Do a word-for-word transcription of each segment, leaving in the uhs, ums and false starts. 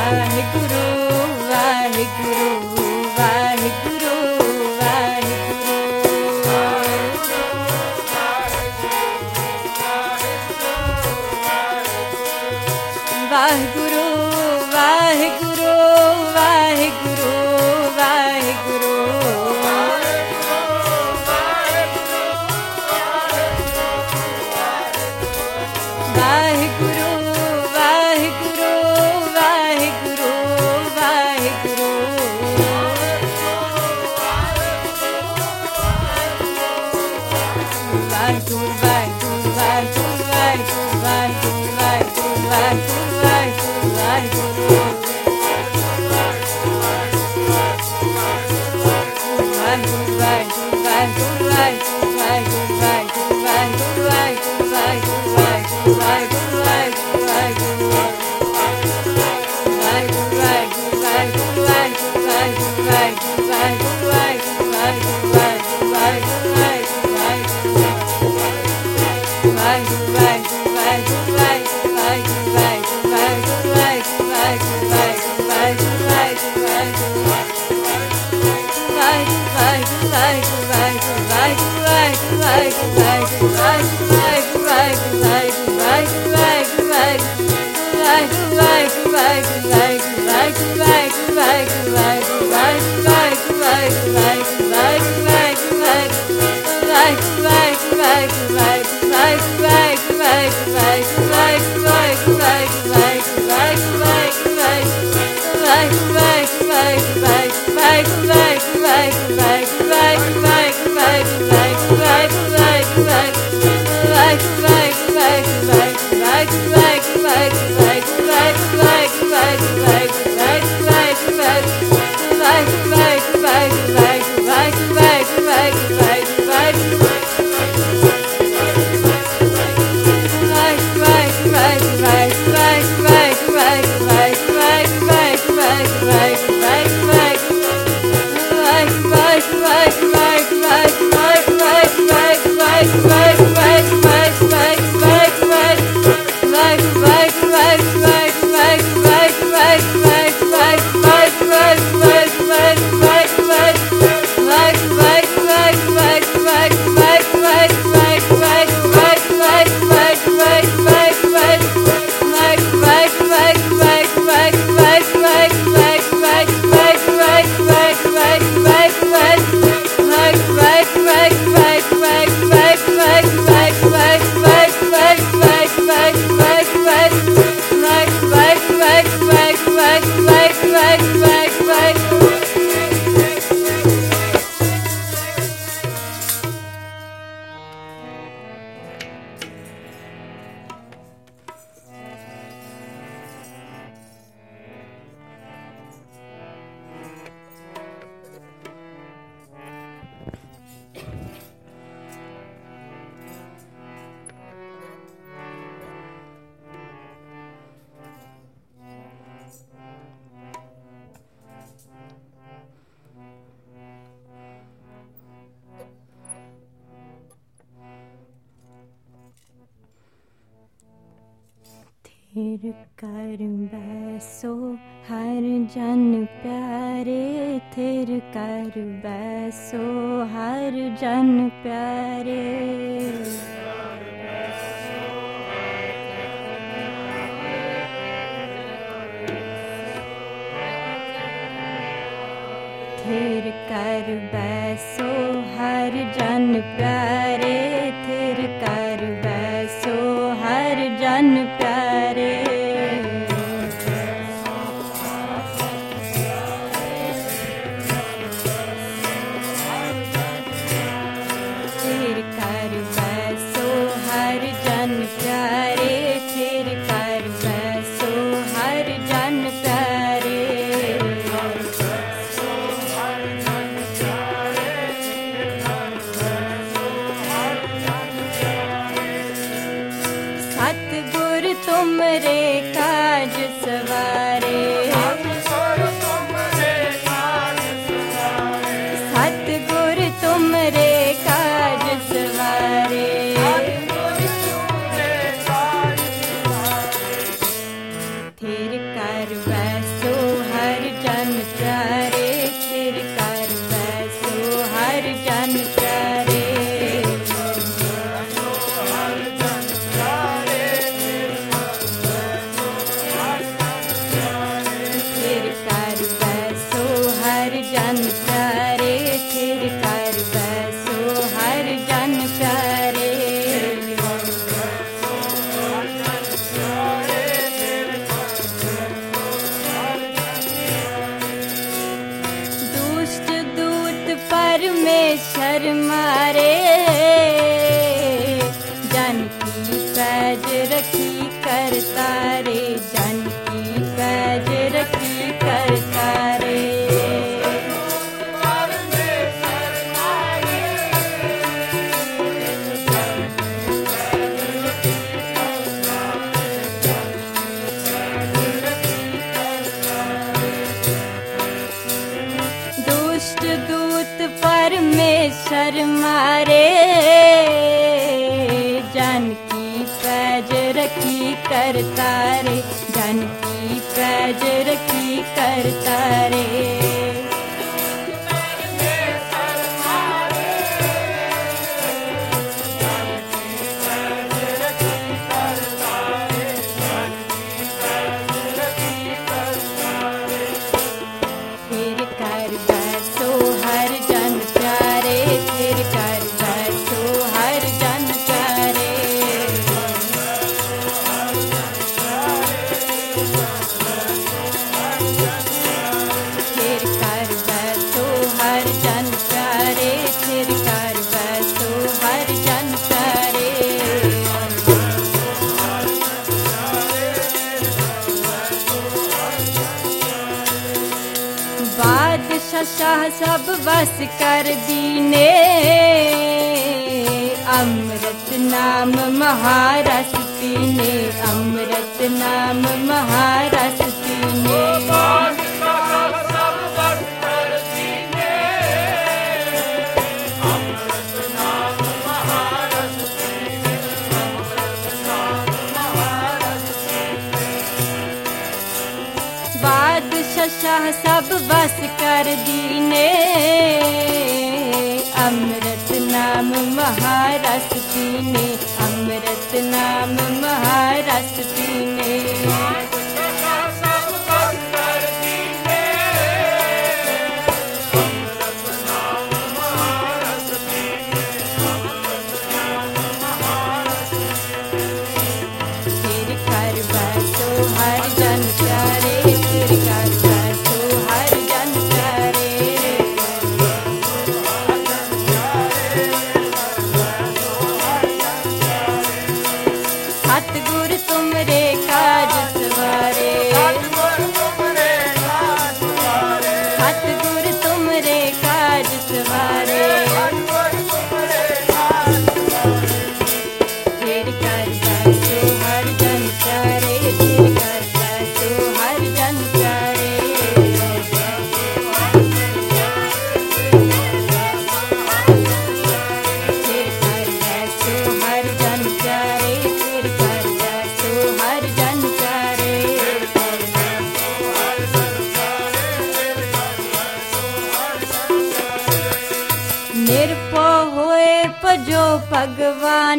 थिर कर बैसो हर जन प्यारे, थिर कर बैसो हर जन प्यारे। थिर कर बैसो हर जन प्यारे, थिर कर बैसो हर जन प्यारे। थिर कर बैसो हर जन प्यारे, थिर कर बैसो हर जन प्यारे। सतगुर तुमरे काज सवारे, सतगुर तुमरे काज सवारे। थिर कर बैसो रखी करता रे, जानकी पैज रखी करता रे। दुष्ट दूत परमेश्वर मारे, जानकी पैज रखी करता रे, जानकी पैज रखी करता रे। फिर कर बैसो हर जन प्यारे, फिर कर बैसो हर जन प्यारे। फिर कर बैसो हर जन प्यारे, फिर कर बैसो हर जन प्यारे। बादशाह शाह सब बस कर दीने, अमृत नाम महारस पीने, अमृत नाम महारस पीने। बादशाह शाह सब बस कर दीने, अमृत नाम महारस पीने, अमृत नाम महारस पीने। फिर कर बैसो हर जन प्यारे, फिर कर बैसो हर जन प्यारे। सतगुर तुमरे काज सवारे, सतगुर तुमरे काज सवारे। फिर कर बैसो हर जन प्यारे, फिर कर बैसो हर जन प्यारे। फिर कर बैसो हर जन प्यारे, फिर कर बैसो हर जन प्यारे। निर्भय होए भजो भगवान,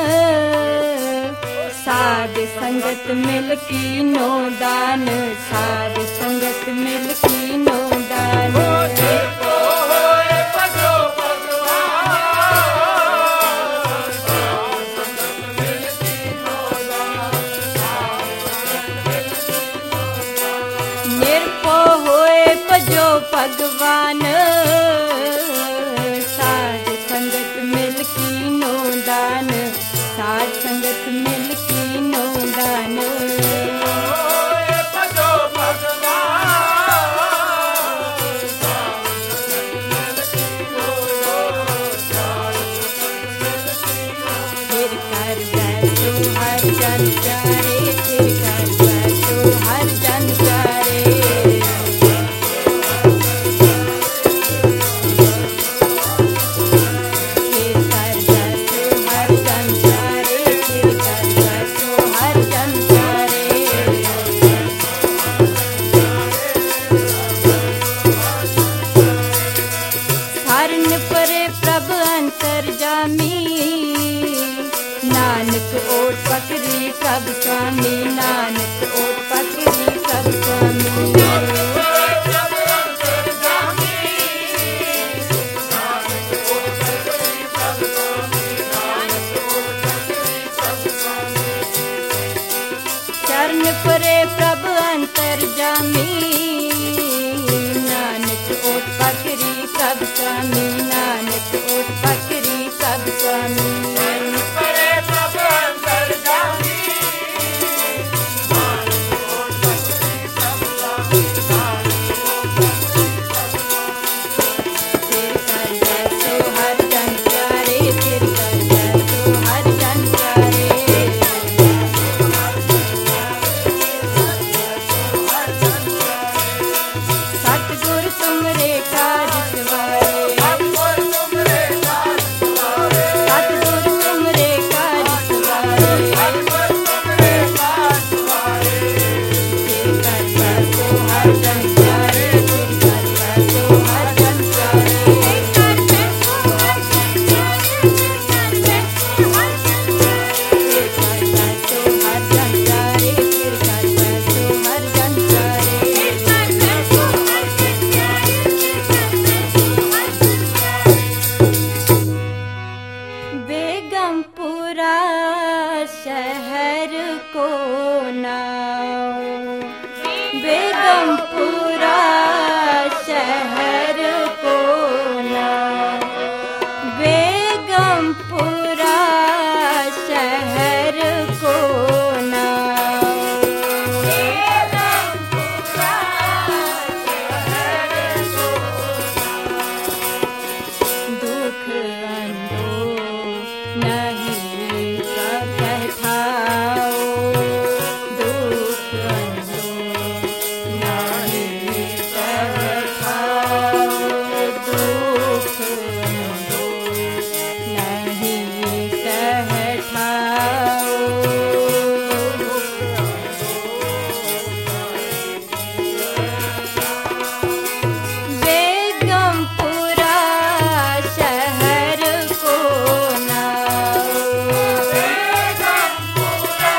साध संगत मिल कीनो दान, साध संगत मिल कीनो दान। निर्भय होए भजो भगवान, साध संगत मिल कीनो दान, साध संगत मिल कीनो दान। फिर कर बैसो हर जन प्यारे, फिर कर बैसो हर जन प्यारे। फिर कर बैसो हर जन प्यारे, फिर कर बैसो हर जन प्यारे। हरन परे प्रभ अंतर्जामी, नानक ओट पकड़ी प्रभ स्वामी, नानक ओट पकड़ी प्रभ स्वामी। चरण परे प्रभ अंतर्जामी, नानक ओट पकड़ी प्रभ स्वामी, नानक ओट पकड़ी प्रभ स्वामी। को नाओ, बेगमपुरा शहर को नाओ, बेगमपुरा शहर को नाओ, बेगमपुरा शहर को नाओ, दुख अंधो नहीं कहठाओ, दुख अंधो नहीं कहठाओ, दुख अंधो नहीं कहठाओ, बेगमपुरा शहर को नाओ, बेगमपुरा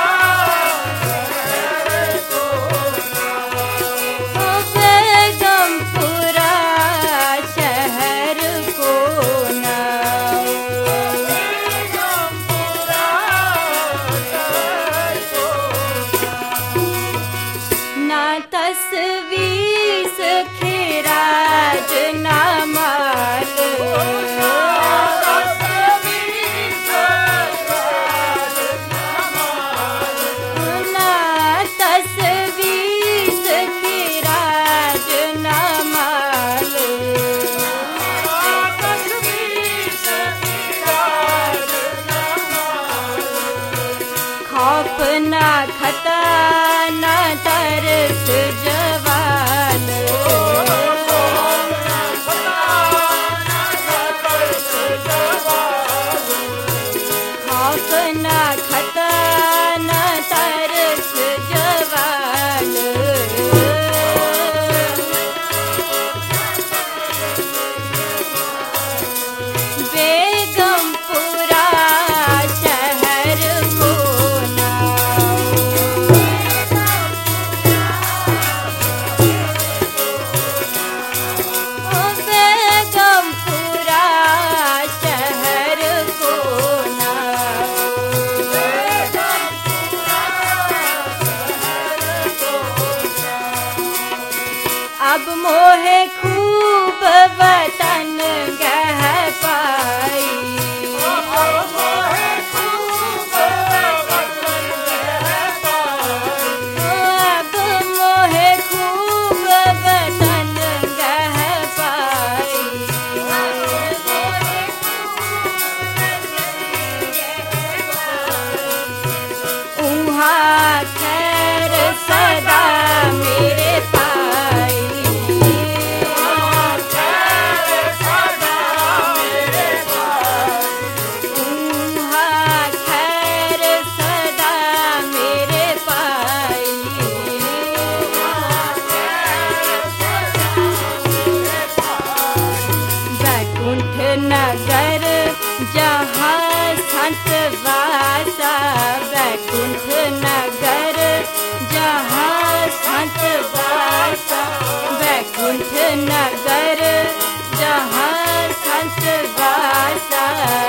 शहर को नाओ, बेगमपुरा शहर को नाओ, बेगमपुरा शहर को ना तस्वीस खिराज ना माल, ना तस्वीस खिराज ना माल, खौफ ना खता ना तरस जवाल, खौफ ना खता ना तरस जवाल, बेगमपुरा शहर को नाओ, बेगमपुरा शहर को नाओ, अब मोहे खूब वतन गह पाई, अब मोहे खूब वतन गह पाई, अब मोहे खूब वतन गह पाई, उहाँ खैर सदा मेरे पाई, उहाँ खैर सदा मेरे पाई, बैकुंठ नगर जहाँ संत वासा, बैकुंठ नगर जहाँ संत वासा, बैकुंठ नगर जहाँ संत वासा,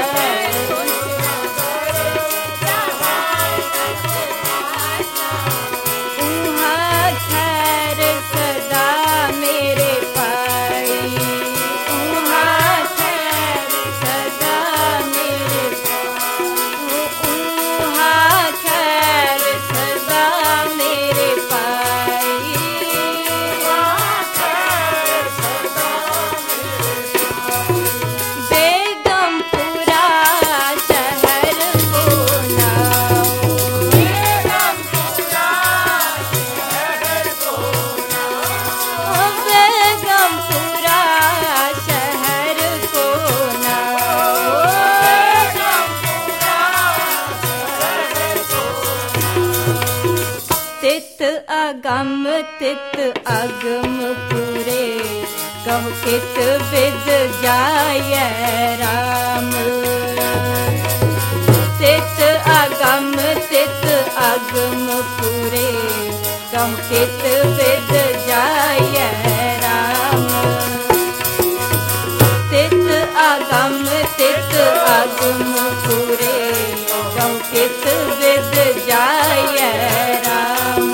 उहाँ खैर सदा मेरे पाई, उहाँ खैर सदा मेरे पाई, उहाँ खैर सदा मेरे पाई, उहाँ खैर सदा मेरे पाई, बेगमपुरा शहर को नाओ, बेगमपुरा शहर को नाओ, बेगमपुरा शहर को नाओ, बेगमपुरा शहर को नाओ, तित अगम तित अगम पूरे, कहु कित विद जाय राम, तित अगम तित अगम पूरे, कहु कित विद जाय राम, तित अगम तित अगम पूरे, कहूँ कित विद जाय राम।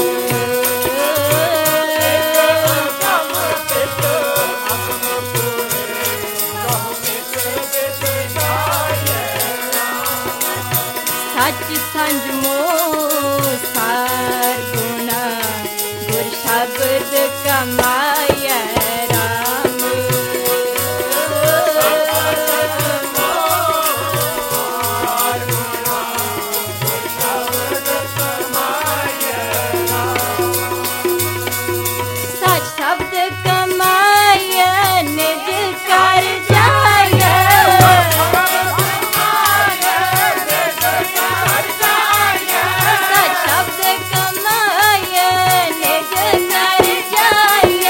सच संज मोह सार गुना गुर शब्द कमाय राम। सच शब्द कमाय निज कर जाय। सच शब्द कमाय निज कर जाय।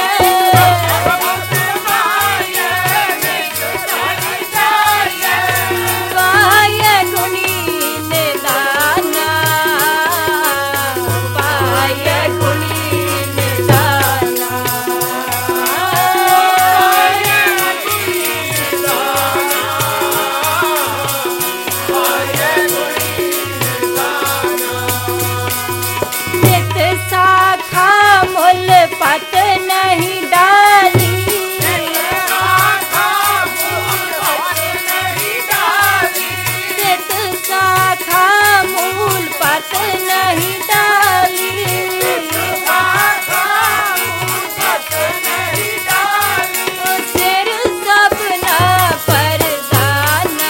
पाय गुणी निदाना पाय गुणी निदाना। नित शाखा मूल पत नहीं डाली। नित शाखा मूल पत नहीं डाली। सिर सबना परदाना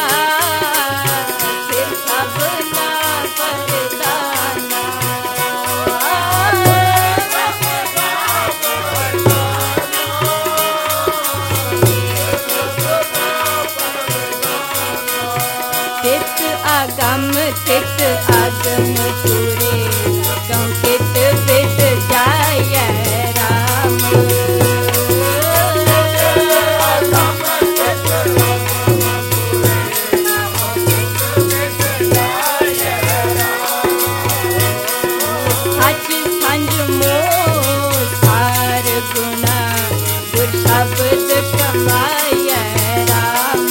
सिर सबना परदाना। चित आगम चित आगम पूरे कहूँ कित विद जाय राम। सच संज मोह सार गुना गुर शब्द कमाय राम।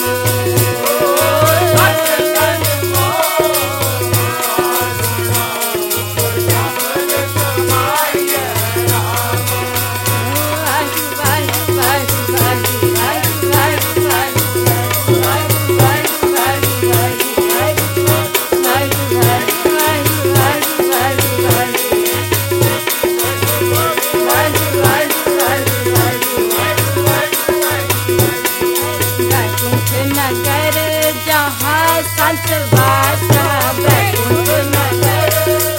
बैकुंठ नगर जहाँ संत वासा। बैकुंठ नगर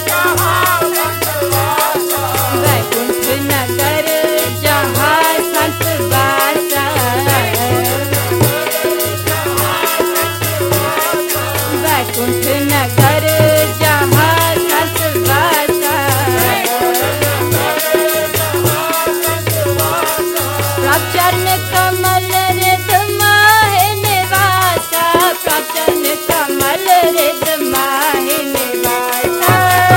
बैकुंठ नगर जहाँ संत वासा। बैकुंठ नगर जहाँ संत वासा। प्रचरण कमल रिद माहि निवासा। प्रचरण कमल रिद माहि निवासा।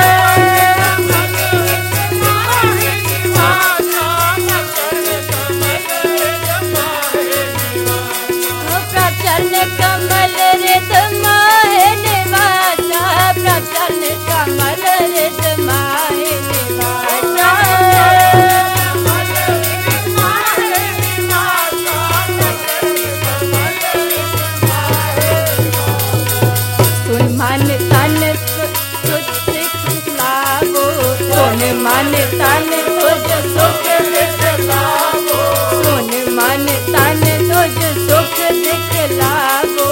प्रचरण कमल रिद माहि निवासा। प्रचरण कमल रिद माहि निवासा। सुन मन तन तुझ सुख लावो। सुन मन तन तुझ सुख दिखलावो। सुन मन तन तुझ सुख दिखलावो।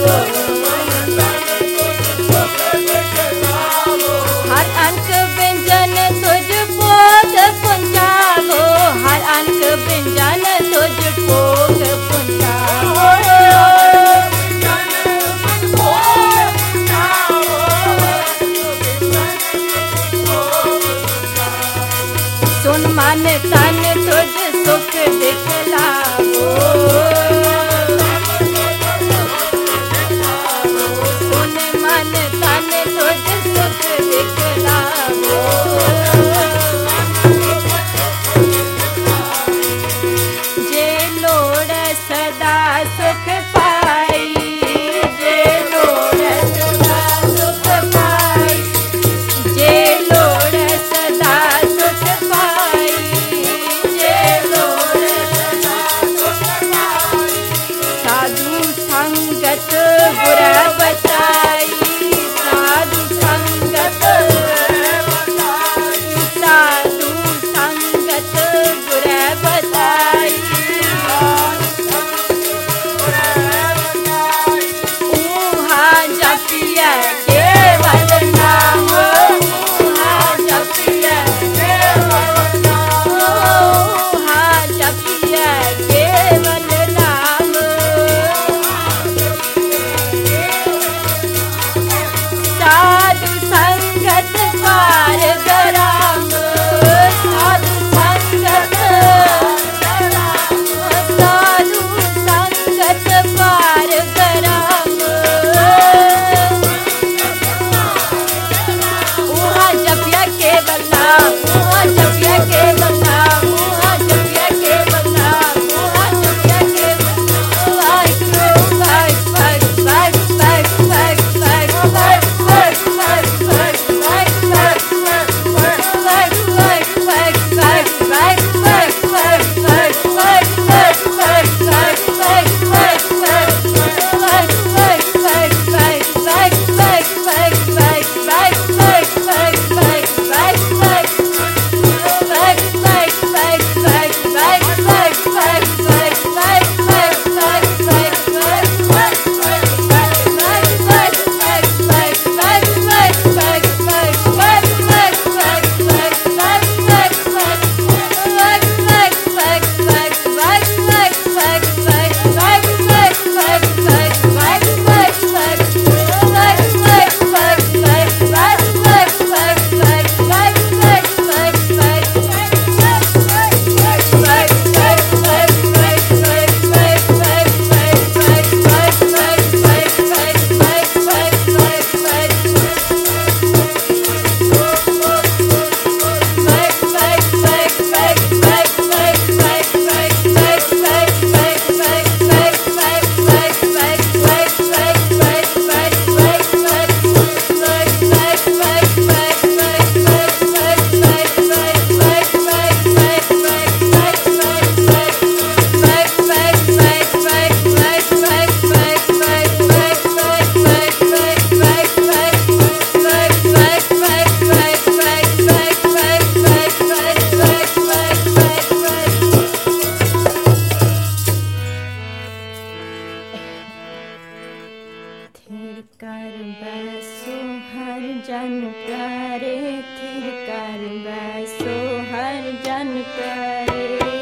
हर अंक व्यंजन तुझ भोग पुंजावो। हर अंक व्यंजन तुझ भोग पुंजावो। सुन मन तन तुझ सुख दिखलावो। सुन मन तन तुझ सुख दिखलावो। जे लोड़ सदा सुख पाई। जे लोड़ सदा पार गराम साधु संगत साधु संगत पार गराम उहाँ जपिया केवल नाम उहाँ जपिया केवल नाम उहाँ जपिया केवल नाम उहाँ जपिया केवल कर बैसो हर जन प्यारे थिर कर बैसो हर जन प्यारे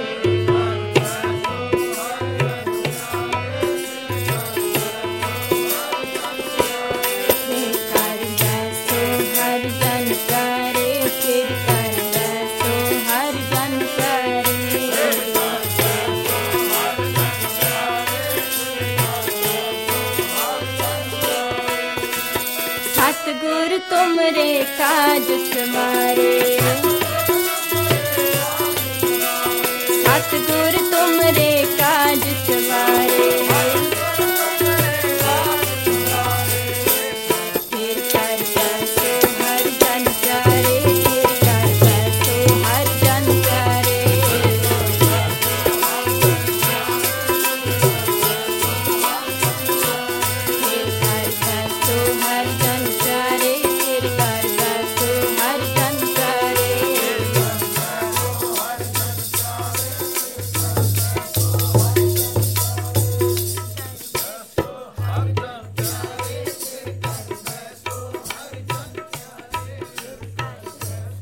सतगुर तुमरे काज समारे सतगुर